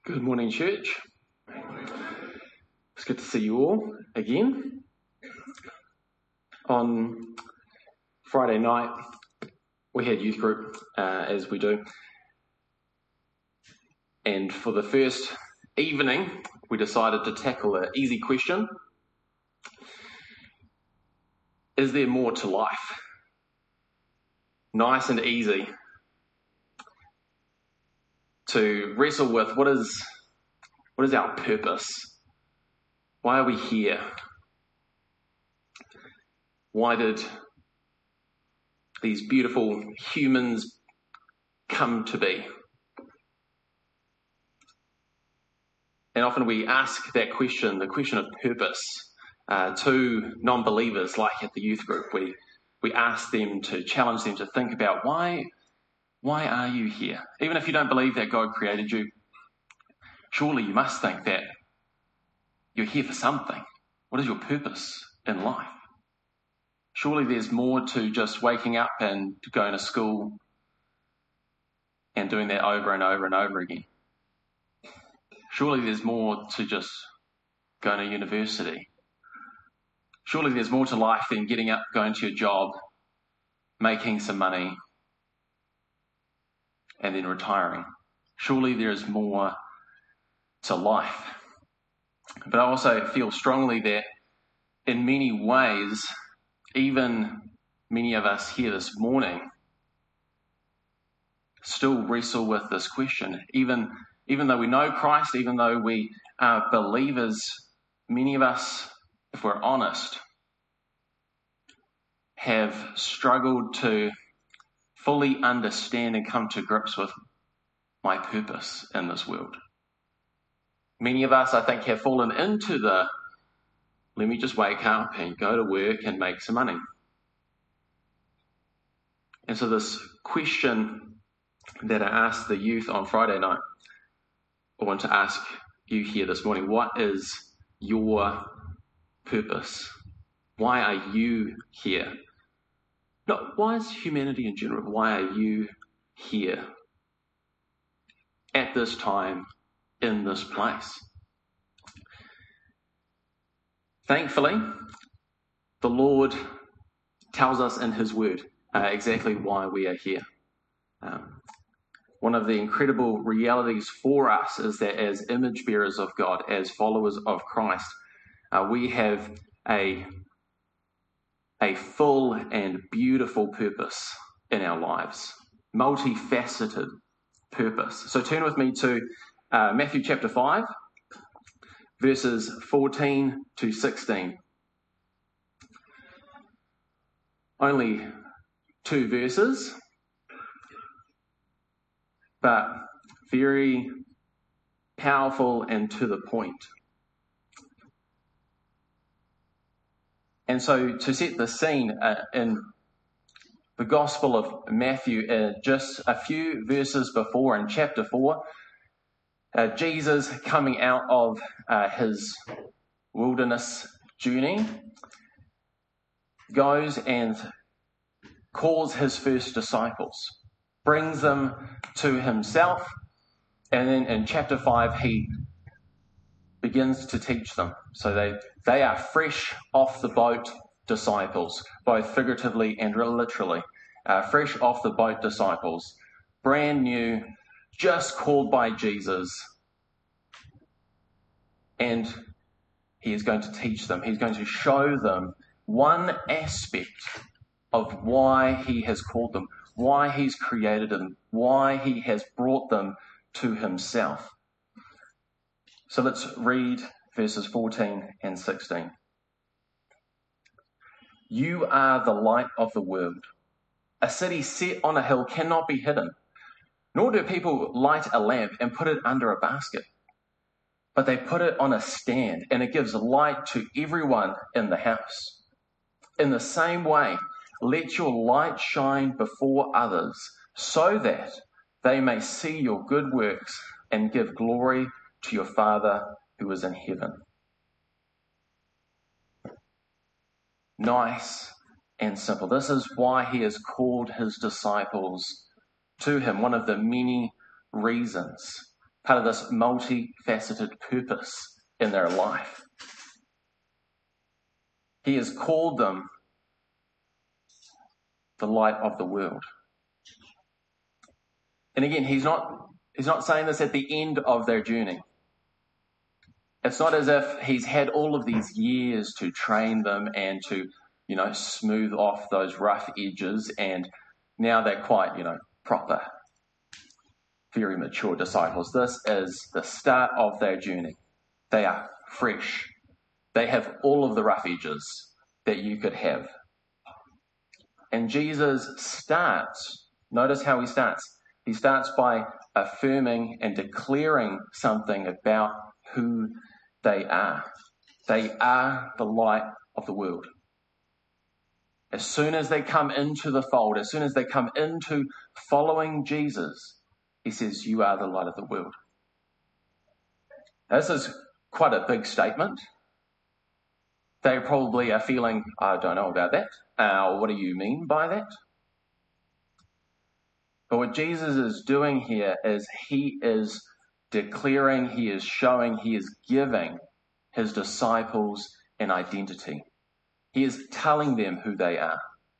Good morning, church. It's good to see you all again. On Friday night, we had youth group, as we do. And for the first evening, we decided to tackle an easy question. Is there more to life? Nice and easy to wrestle with what is our purpose? Why are we here? Why did these beautiful humans come to be? And often we ask that question, the question of purpose, to non-believers, like at the youth group. We ask them to challenge them to think about why are you here? Even if you don't believe that God created you, surely you must think that you're here for something. What is your purpose in life? Surely there's more to just waking up and going to school and doing that over and over and over again. Surely there's more to just going to university. Surely there's more to life than getting up, going to your job, making some money, and then retiring. Surely there is more to life. But I also feel strongly that in many ways, even many of us here this morning still wrestle with this question. Even though we know Christ, even though we are believers, many of us, if we're honest, have struggled to fully understand and come to grips with my purpose in this world. Many of us, I think, have fallen into let me just wake up and go to work and make some money. And so this question that I asked the youth on Friday night, I want to ask you here this morning, what is your purpose? Why are you here? Not why is humanity in general, why are you here at this time, in this place? Thankfully, the Lord tells us in his word exactly why we are here. One of the incredible realities for us is that as image bearers of God, as followers of Christ, we have a full and beautiful purpose in our lives, multifaceted purpose. So turn with me to Matthew chapter 5, verses 14 to 16. Only 2 verses, but very powerful and to the point. And so to set the scene in the Gospel of Matthew, just a few verses before in chapter 4, Jesus coming out of his wilderness journey goes and calls his first disciples, brings them to himself, and then in chapter 5 he begins to teach them. So they are fresh off the boat disciples, both figuratively and literally. Fresh off the boat disciples, brand new, just called by Jesus. And he is going to teach them. He's going to show them one aspect of why he has called them, why he's created them, why he has brought them to himself. So let's read verses 14 and 16. You are the light of the world. A city set on a hill cannot be hidden, nor do people light a lamp and put it under a basket, but they put it on a stand, and it gives light to everyone in the house. In the same way, let your light shine before others, so that they may see your good works and give glory to your Father who is in heaven. Nice and simple. This is why he has called his disciples to him, one of the many reasons. part of this multifaceted purpose in their life. He has called them the light of the world. And again, he's not saying this at the end of their journey. It's not as if he's had all of these years to train them and to, smooth off those rough edges, and now they're quite, proper, very mature disciples. This is the start of their journey. They are fresh. They have all of the rough edges that you could have. And Jesus starts, notice how he starts. He starts by affirming and declaring something about who they are. They are the light of the world. As soon as they come into the fold, as soon as they come into following Jesus, he says, you are the light of the world. Now, this is quite a big statement. They probably are feeling, I don't know about that. What do you mean by that? But what Jesus is doing here is he is declaring, he is showing, he is giving his disciples an identity. He is telling them who they are.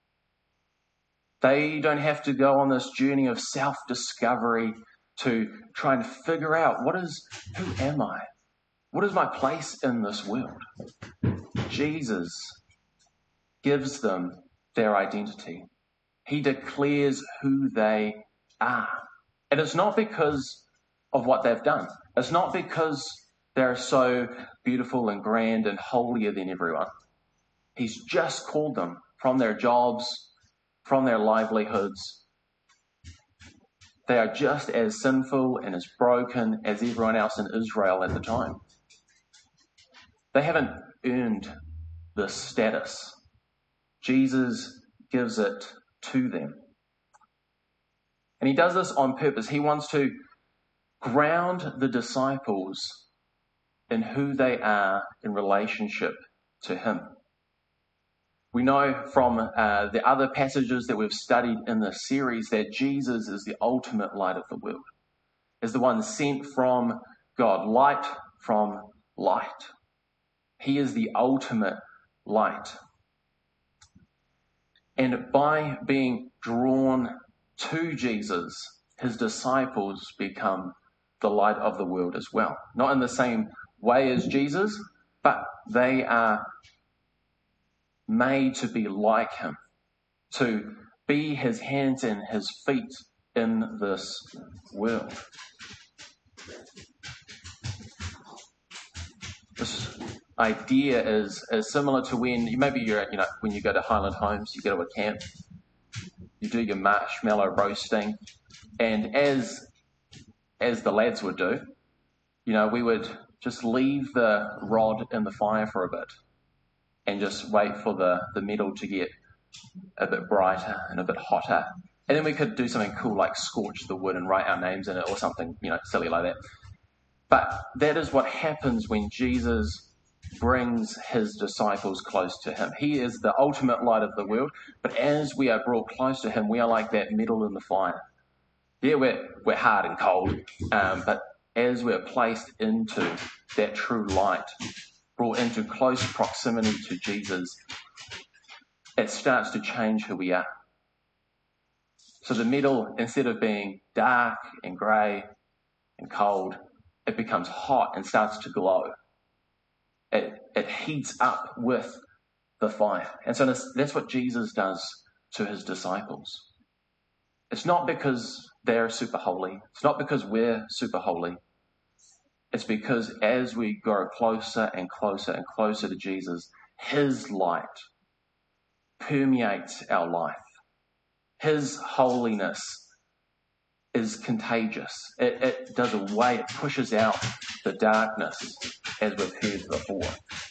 They don't have to go on this journey of self-discovery to try and figure out who am I? What is my place in this world? Jesus gives them their identity. He declares who they are. And it's not because of what they've done. It's not because they're so beautiful and grand and holier than everyone. He's just called them from their jobs, from their livelihoods. They are just as sinful and as broken as everyone else in Israel at the time. They haven't earned this status. Jesus gives it to them. And he does this on purpose. He wants to ground the disciples in who they are in relationship to him. We know from the other passages that we've studied in this series that Jesus is the ultimate light of the world, is the one sent from God, light from light. He is the ultimate light. And by being drawn to Jesus, his disciples become the light of the world as well. Not in the same way as Jesus, but they are made to be like him, to be his hands and his feet in this world. This idea is similar to when when you go to Highland Homes, you go to a camp, you do your marshmallow roasting, and as the lads would do, we would just leave the rod in the fire for a bit and just wait for the metal to get a bit brighter and a bit hotter. And then we could do something cool like scorch the wood and write our names in it or something, silly like that. But that is what happens when Jesus brings his disciples close to him. He is the ultimate light of the world, but as we are brought close to him, we are like that metal in the fire. Yeah, we're hard and cold, but as we're placed into that true light, brought into close proximity to Jesus, it starts to change who we are. So the metal, instead of being dark and grey and cold, it becomes hot and starts to glow. It heats up with the fire. And so that's what Jesus does to his disciples. It's not because they're super holy. It's not because we're super holy. It's because as we grow closer and closer and closer to Jesus, his light permeates our life. His holiness is contagious. It does away, it pushes out the darkness, as we've heard before.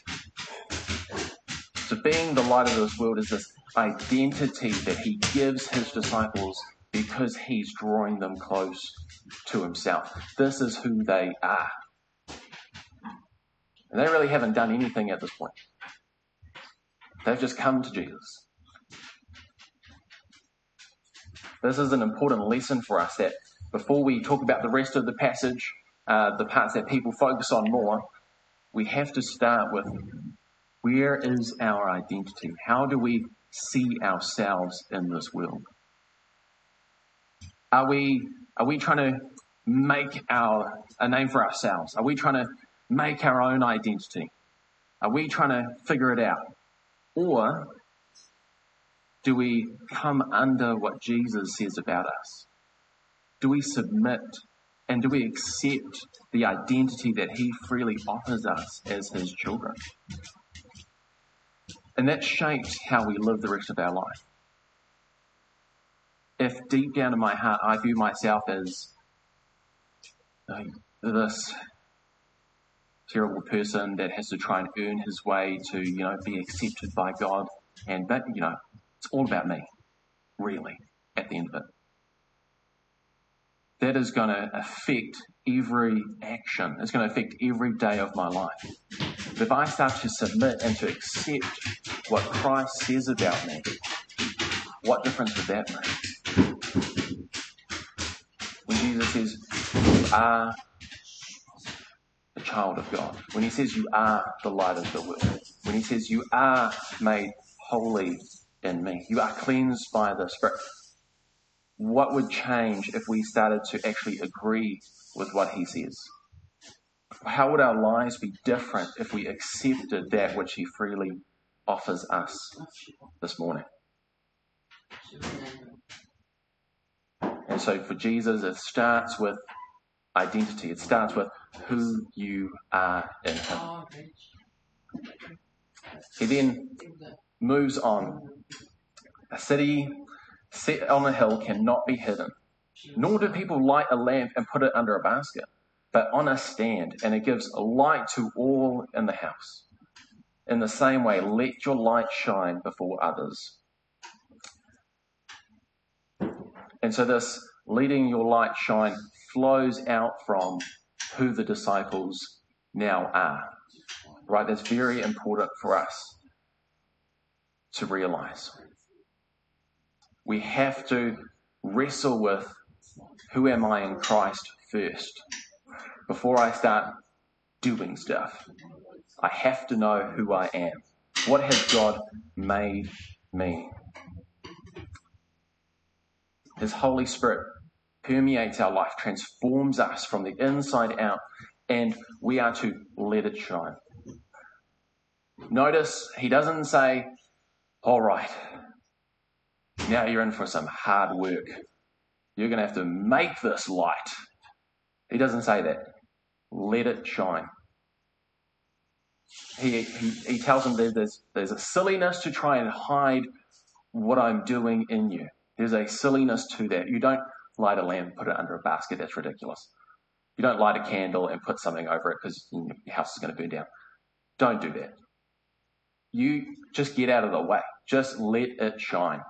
So being the light of this world is this identity that he gives his disciples because he's drawing them close to himself. This is who they are. And they really haven't done anything at this point. They've just come to Jesus. This is an important lesson for us, that before we talk about the rest of the passage, the parts that people focus on more, we have to start with, where is our identity? How do we see ourselves in this world? Are we trying to make a name for ourselves? Are we trying to make our own identity? Are we trying to figure it out? Or do we come under what Jesus says about us? Do we submit and do we accept the identity that he freely offers us as his children? And that shapes how we live the rest of our life. If deep down in my heart I view myself as this terrible person that has to try and earn his way to, be accepted by God, but it's all about me, really, at the end of it. That is going to affect every action. It's going to affect every day of my life. But if I start to submit and to accept what Christ says about me, what difference would that make? When Jesus says, you are a child of God. When he says you are the light of the world. When he says you are made holy in me. You are cleansed by the Spirit. What would change if we started to actually agree with what he says? How would our lives be different if we accepted that which he freely offers us this morning? And so for Jesus, it starts with identity. It starts with who you are in him. He then moves on. A city set on a hill cannot be hidden, nor do people light a lamp and put it under a basket, but on a stand, and it gives light to all in the house. In the same way, let your light shine before others. And so this letting your light shine flows out from who the disciples now are. Right? That's very important for us to realize. We have to wrestle with who am I in Christ first. Before I start doing stuff, I have to know who I am. What has God made me? His Holy Spirit permeates our life, transforms us from the inside out, and we are to let it shine. Notice he doesn't say, all right, now you're in for some hard work. You're going to have to make this light. He doesn't say that. Let it shine. He tells them there's a silliness to try and hide what I'm doing in you. There's a silliness to that. You don't light a lamp and put it under a basket. That's ridiculous. You don't light a candle and put something over it because your house is going to burn down. Don't do that. You just get out of the way. Just let it shine.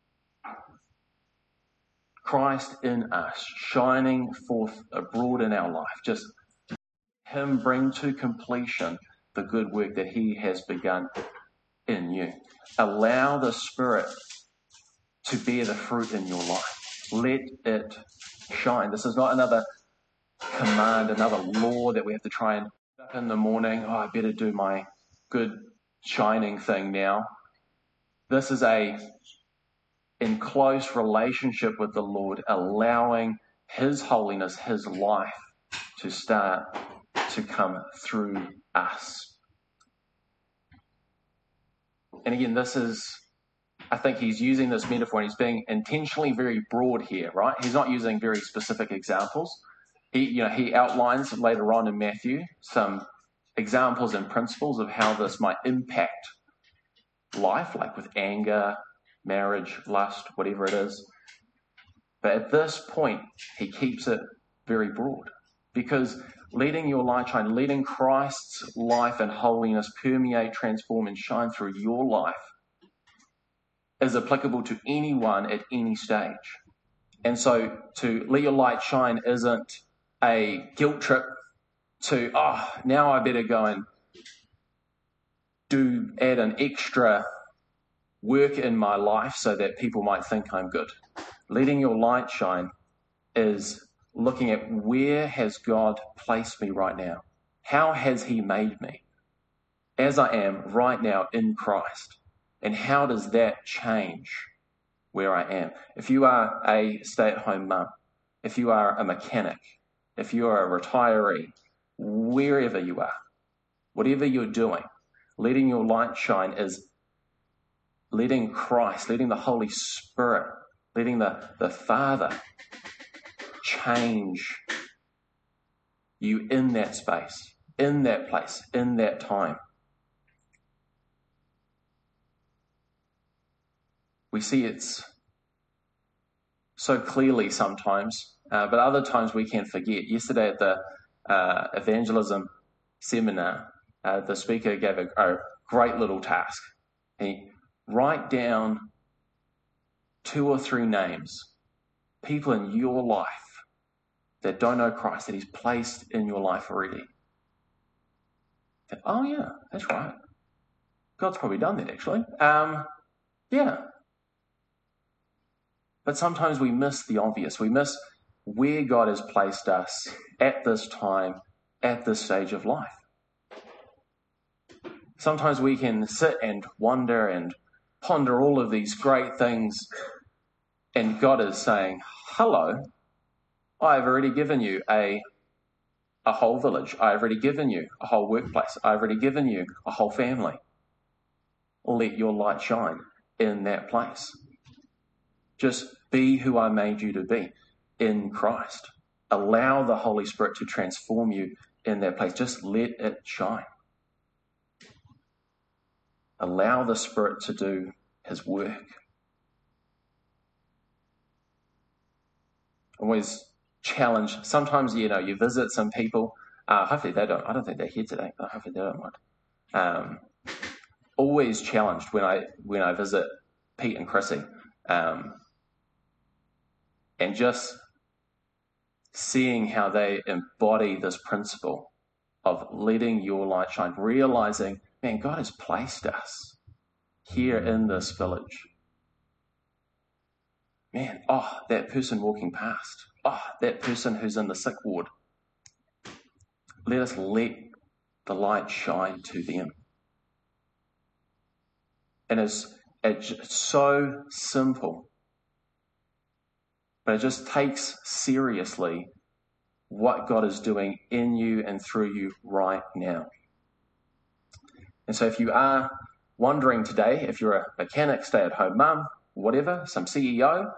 Christ in us, shining forth abroad in our life. Just him bring to completion the good work that he has begun in you. Allow the Spirit to bear the fruit in your life. Let it shine. This is not another command, another law that we have to try and up in the morning. I better do my good shining thing now. This is in close relationship with the Lord, allowing his holiness, his life to start to come through us. And again, I think he's using this metaphor and he's being intentionally very broad here, right? He's not using very specific examples. He outlines later on in Matthew some examples and principles of how this might impact life, like with anger, marriage, lust, whatever it is. But at this point, he keeps it very broad because letting your light shine, letting Christ's life and holiness permeate, transform, and shine through your life is applicable to anyone at any stage. And so to let your light shine isn't a guilt trip to, now I better go and add an extra work in my life so that people might think I'm good. Letting your light shine is looking at where has God placed me right now? How has he made me as I am right now in Christ? And how does that change where I am? If you are a stay-at-home mum, if you are a mechanic, if you are a retiree, wherever you are, whatever you're doing, letting your light shine is letting Christ, letting the Holy Spirit, letting the Father change you in that space, in that place, in that time. We see it's so clearly sometimes, but other times we can forget. Yesterday at the evangelism seminar, the speaker gave a great little task. He write down 2 or 3 names, people in your life that don't know Christ, that he's placed in your life already. Oh yeah, that's right. God's probably done that actually. Yeah. But sometimes we miss the obvious. We miss where God has placed us at this time, at this stage of life. Sometimes we can sit and wonder and ponder all of these great things, and God is saying, hello, I've already given you a whole village. I've already given you a whole workplace. I've already given you a whole family. Let your light shine in that place. Just be who I made you to be in Christ. Allow the Holy Spirit to transform you in that place. Just let it shine. Allow the Spirit to do his work. Always challenge. Sometimes, you visit some people. Hopefully they don't. I don't think they're here today, but hopefully they don't mind. Always challenged when I visit Pete and Chrissy. And just seeing how they embody this principle of letting your light shine, realizing, man, God has placed us here in this village. Man, that person walking past. That person who's in the sick ward. Let us let the light shine to them. And it's so simple. But it just takes seriously what God is doing in you and through you right now. And so if you are wondering today, if you're a mechanic, stay-at-home mum, whatever, some CEO,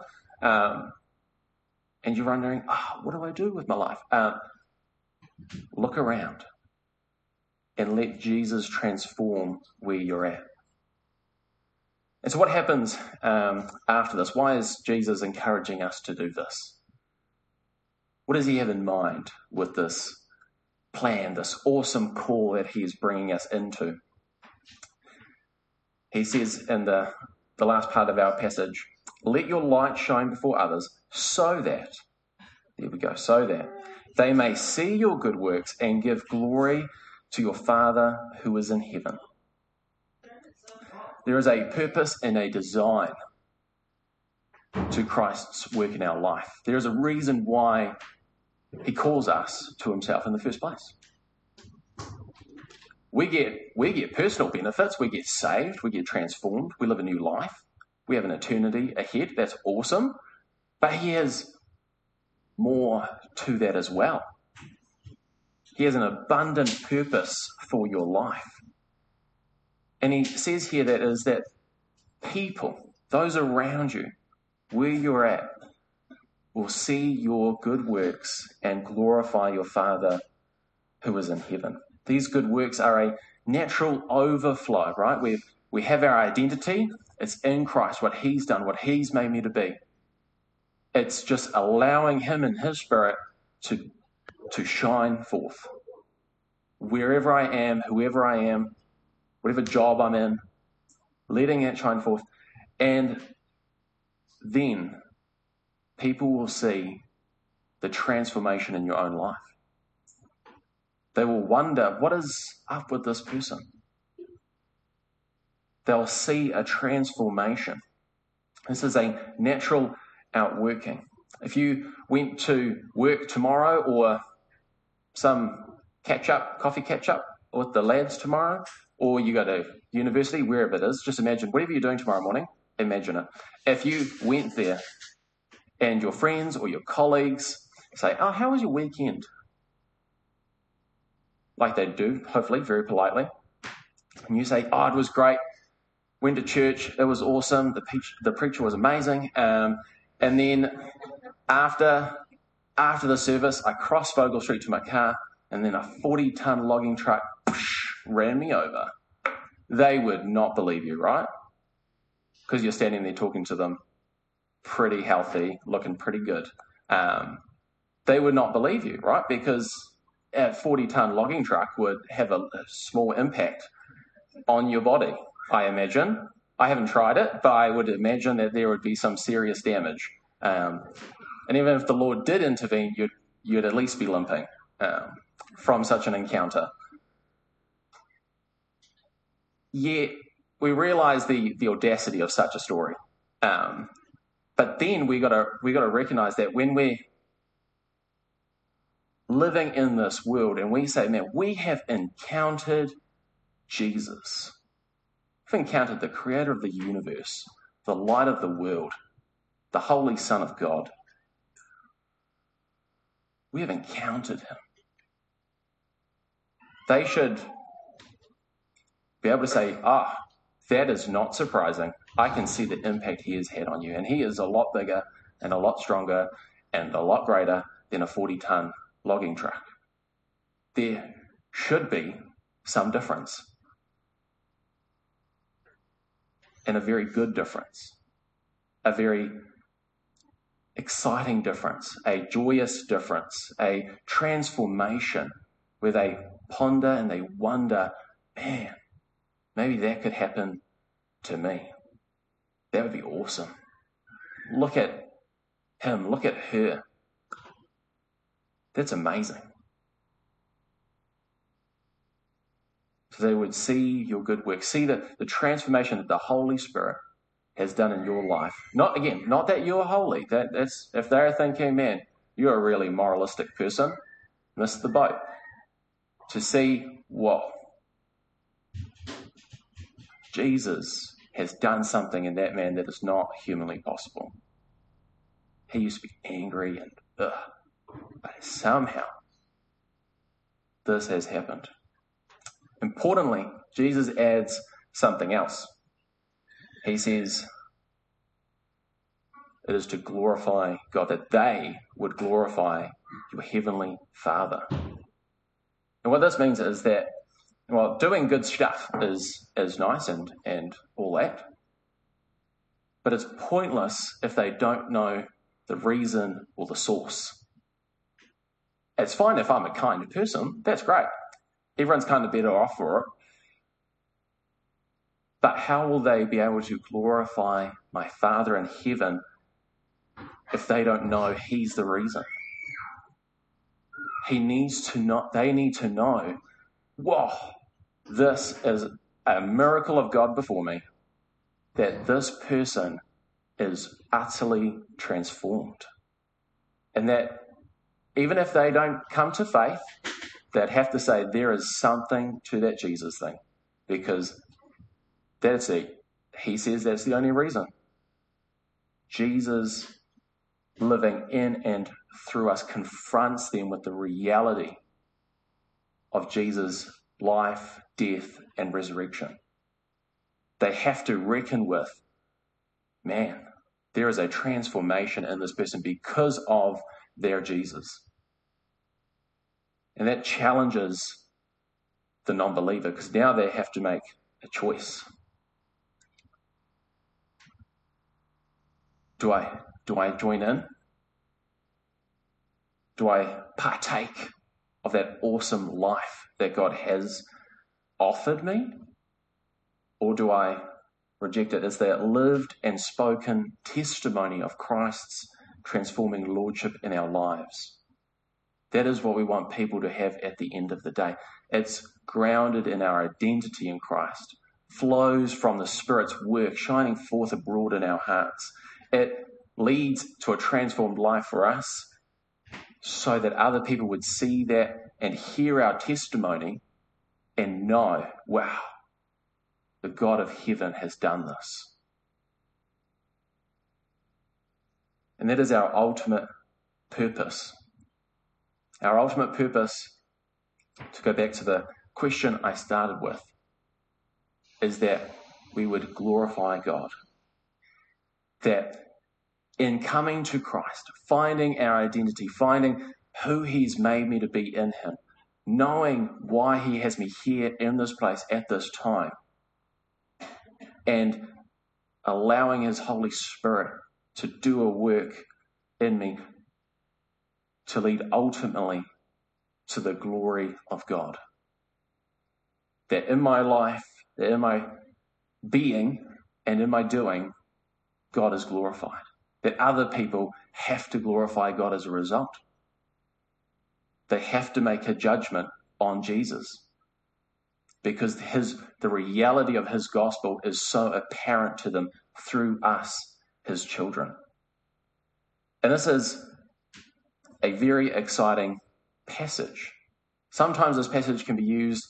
and you're wondering, what do I do with my life? Look around and let Jesus transform where you're at. And so what happens after this? Why is Jesus encouraging us to do this? What does he have in mind with this plan, this awesome call that he is bringing us into? He says in the last part of our passage, let your light shine before others so that they may see your good works and give glory to your Father who is in heaven. There is a purpose and a design to Christ's work in our life. There is a reason why he calls us to himself in the first place. We get personal benefits. We get saved. We get transformed. We live a new life. We have an eternity ahead. That's awesome. But he has more to that as well. He has an abundant purpose for your life. And he says here that people, those around you, where you're at, will see your good works and glorify your Father who is in heaven. These good works are a natural overflow, right? We have our identity. It's in Christ, what he's done, what he's made me to be. It's just allowing him and his Spirit to shine forth. Wherever I am, whoever I am, whatever job I'm in, letting it shine forth. And then people will see the transformation in your own life. They will wonder, what is up with this person? They'll see a transformation. This is a natural outworking. If you went to work tomorrow or some coffee catch-up with the lads tomorrow, or you go to university, wherever it is, just imagine whatever you're doing tomorrow morning, imagine it. If you went there and your friends or your colleagues say, oh, how was your weekend? Like they do, hopefully, very politely. And you say, oh, it was great. Went to church. It was awesome. The preacher was amazing. And then after the service, I crossed Vogel Street to my car, and then a 40-ton logging truck ran me over. They would not believe you, right? Because you're standing there talking to them, pretty healthy, looking pretty good. They would not believe you, right? Because a 40-ton logging truck would have a small impact on your body, I imagine. I haven't tried it, but I would imagine that there would be some serious damage. And even if the Lord did intervene, you'd at least be limping from such an encounter. Yet we realise the audacity of such a story. But then we got to recognise that when we're living in this world and we say, man, we have encountered Jesus. We've encountered the creator of the universe, the light of the world, the Holy Son of God. We have encountered him. They should be able to say, that is not surprising. I can see the impact he has had on you. And he is a lot bigger and a lot stronger and a lot greater than a 40-ton logging truck. There should be some difference. And a very good difference. A very exciting difference. A joyous difference. A transformation where they ponder and they wonder, man, maybe that could happen to me. That would be awesome. Look at him, look at her. That's amazing. So they would see your good work, see the transformation that the Holy Spirit has done in your life. Not that you're holy. That's if they're thinking, man, you're a really moralistic person, miss the boat. To see what Jesus has done something in that man that is not humanly possible. He used to be angry and but somehow this has happened. Importantly, Jesus adds something else. He says it is to glorify God, that they would glorify your heavenly Father. And what this means is that, well, doing good stuff is nice and all that, but it's pointless if they don't know the reason or the source. It's fine if I'm a kind person, that's great. Everyone's kind of better off for it. But how will they be able to glorify my Father in heaven if they don't know he's the reason? They need to know, whoa, this is a miracle of God before me, that this person is utterly transformed. And that even if they don't come to faith, they'd have to say there is something to that Jesus thing, because that's it. He says that's the only reason. Jesus living in and through us confronts them with the reality of Jesus' life, death, and resurrection. They have to reckon with, man, there is a transformation in this person because of their Jesus. And that challenges the non-believer, because now they have to make a choice. Do I join in? Do I partake of that awesome life that God has offered me? Or do I reject it as that lived and spoken testimony of Christ's transforming lordship in our lives? That is what we want people to have at the end of the day. It's grounded in our identity in Christ, flows from the Spirit's work, shining forth abroad in our hearts. It leads to a transformed life for us so that other people would see that and hear our testimony and know, wow, the God of heaven has done this. And that is our ultimate purpose. Our ultimate purpose, to go back to the question I started with, is that we would glorify God. That in coming to Christ, finding our identity, finding who he's made me to be in him, knowing why he has me here in this place at this time, and allowing his Holy Spirit to do a work in me to lead ultimately to the glory of God. That in my life, that in my being and in my doing, God is glorified. That other people have to glorify God as a result. They have to make a judgment on Jesus because the reality of his gospel is so apparent to them through us, his children. And this is a very exciting passage. Sometimes this passage can be used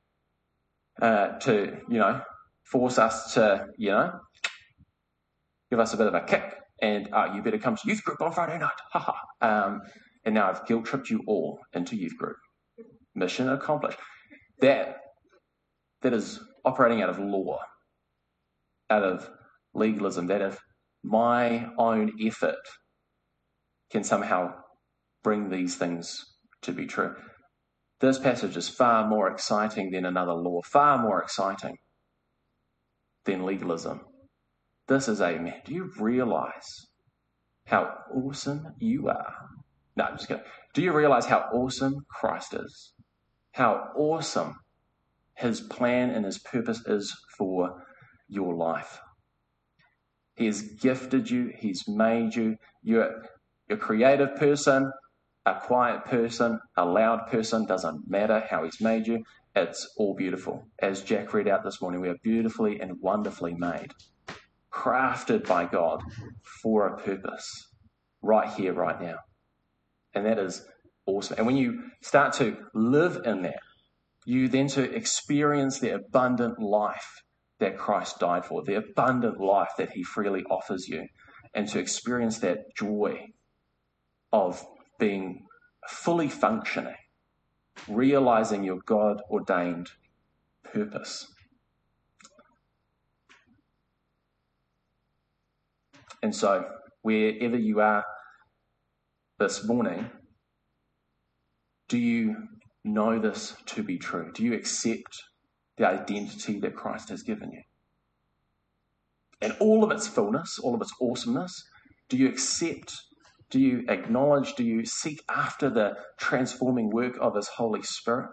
to, force us to, give us a bit of a kick and you better come to youth group on Friday night. And now I've guilt-tripped you all into youth group. Mission accomplished. That is operating out of law, out of legalism, that if my own effort can somehow bring these things to be true. This passage is far more exciting than another law, far more exciting than legalism. This is do you realize how awesome you are? No, I'm just kidding. Do you realize how awesome Christ is? How awesome his plan and his purpose is for your life. He has gifted you. He's made you. You're a creative person, a quiet person, a loud person. Doesn't matter how he's made you. It's all beautiful. As Jack read out this morning, we are beautifully and wonderfully made, crafted by God for a purpose, right here, right now. And that is awesome. And when you start to live in that, you then to experience the abundant life that Christ died for, the abundant life that he freely offers you, and to experience that joy of being fully functioning, realizing your God-ordained purpose. And so, wherever you are this morning, do you know this to be true? Do you accept the identity that Christ has given you? And all of its fullness, all of its awesomeness, do you accept, do you acknowledge, do you seek after the transforming work of his Holy Spirit?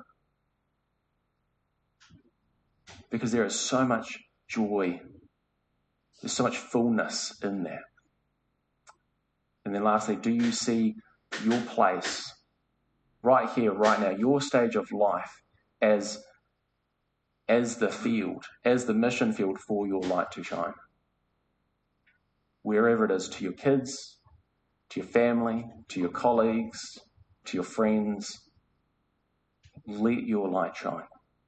Because there is so much joy, there's so much fullness in that. And then lastly, do you see your place right here, right now, your stage of life as the field, as the mission field for your light to shine? Wherever it is, to your kids, to your family, to your colleagues, to your friends, let your light shine.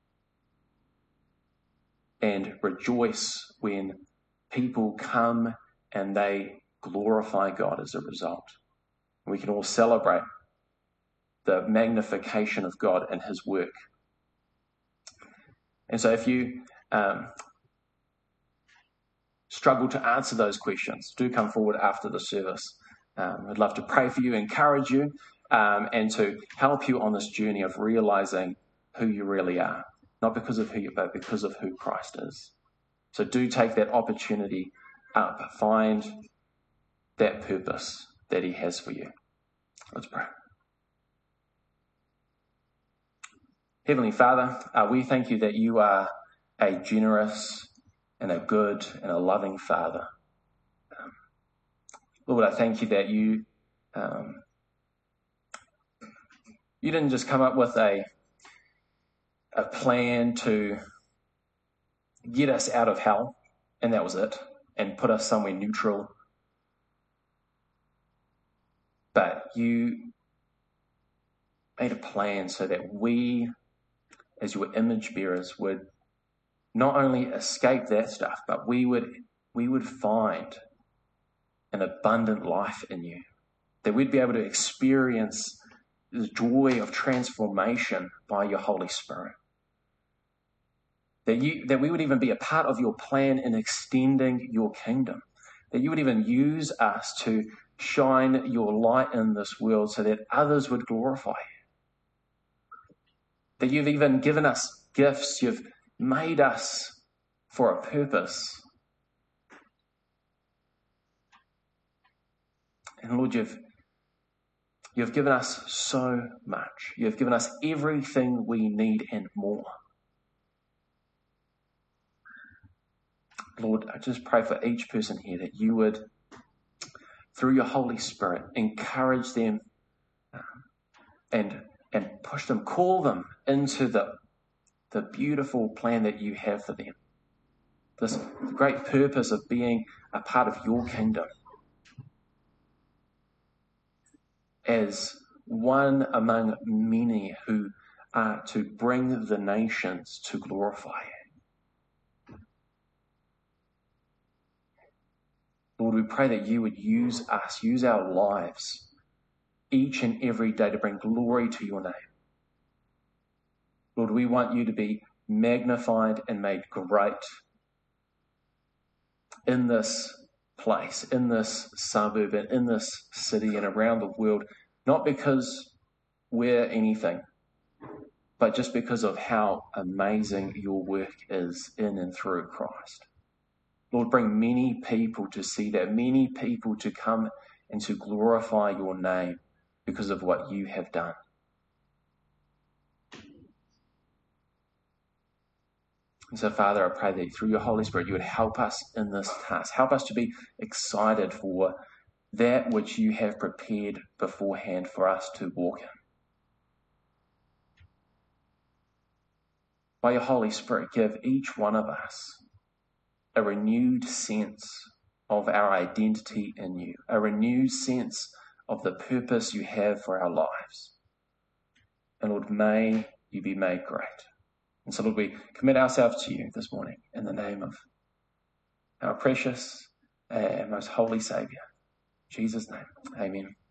And rejoice when people come and they glorify God as a result. We can all celebrate the magnification of God and his work. And so if you struggle to answer those questions, do come forward after the service. I'd love to pray for you, encourage you, and to help you on this journey of realizing who you really are. Not because of who you are, but because of who Christ is. So do take that opportunity up. Find that purpose that he has for you. Let's pray. Heavenly Father, we thank you that you are a generous and a good and a loving Father. Lord, I thank you that you didn't just come up with a plan to get us out of hell, and that was it, and put us somewhere neutral. But you made a plan so that we, as your image bearers, would not only escape that stuff, but we would find an abundant life in you. That we'd be able to experience the joy of transformation by your Holy Spirit. That we would even be a part of your plan in extending your kingdom. That you would even use us to shine your light in this world so that others would glorify you. That you've even given us gifts. You've made us for a purpose. And Lord, you've given us so much. You've given us everything we need and more. Lord, I just pray for each person here that you would, through your Holy Spirit, encourage them and push them, call them into the beautiful plan that you have for them. This great purpose of being a part of your kingdom as one among many who are to bring the nations to glorify you. Lord, we pray that you would use us, use our lives each and every day to bring glory to your name. Lord, we want you to be magnified and made great in this place, in this suburb, and in this city and around the world, not because we're anything, but just because of how amazing your work is in and through Christ. Lord, bring many people to see that, many people to come and to glorify your name because of what you have done. And so, Father, I pray that through your Holy Spirit, you would help us in this task. Help us to be excited for that which you have prepared beforehand for us to walk in. By your Holy Spirit, give each one of us a renewed sense of our identity in you, a renewed sense of the purpose you have for our lives. And Lord, may you be made great. And so, Lord, we commit ourselves to you this morning in the name of our precious and most holy Saviour. In Jesus' name, amen.